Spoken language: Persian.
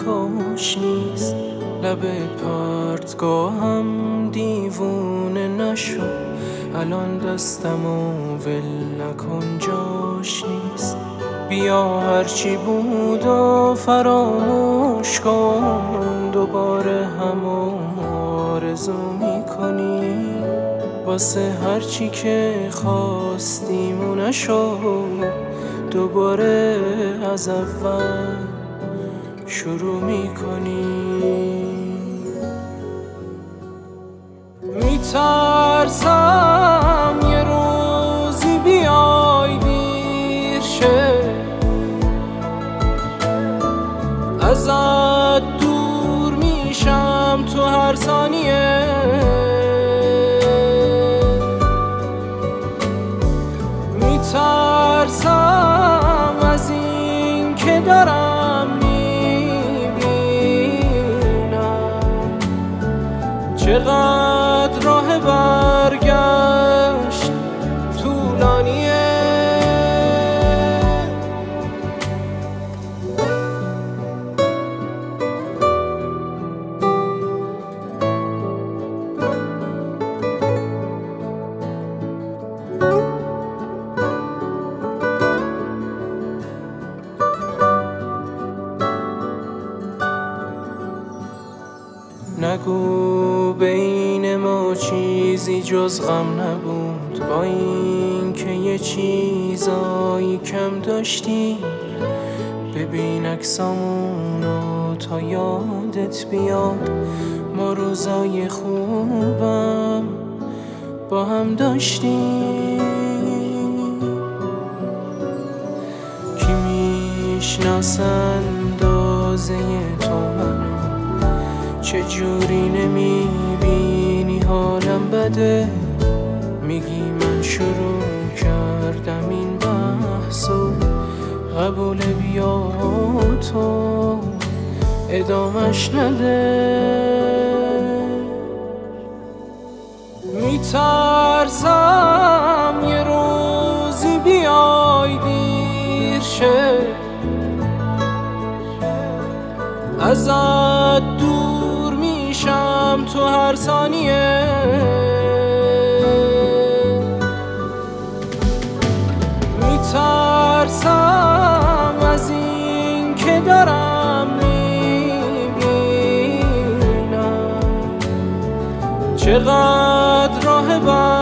نگاش نیست. لب پرتگاهم دیوونه نشو، الان دستمو ول نکن جاش نیست. بیا هرچی بود و فراموش کن، دوباره همو آرزو میکنی. واسه هرچی که خواستیم و نشد، دوباره از اول شروع میکنی. میترسم یه روزی بیای دیر شه، ازت دور میشم تو هر ثانیه. میترسم از این که دارم میبینم چقدر راه برگشت طولانیه. نگو بین ما چیزی جز غم نبود، با این که یه چیزایی کم داشتی. ببین عکسامونو تا یادت بیاد، ما روزای خوبم با هم داشتیم. کی میشناسه اندازه تو منو، چجوری نمیبینی حالم بده. میگی من شروع کردم این بحثو، قبول بیا تو ادامش نده. میترسم یه روزی بیای دیر شه، ازت دور میشم تو هر ثانیه. میترسم از این که دارم میبینم چقدر راه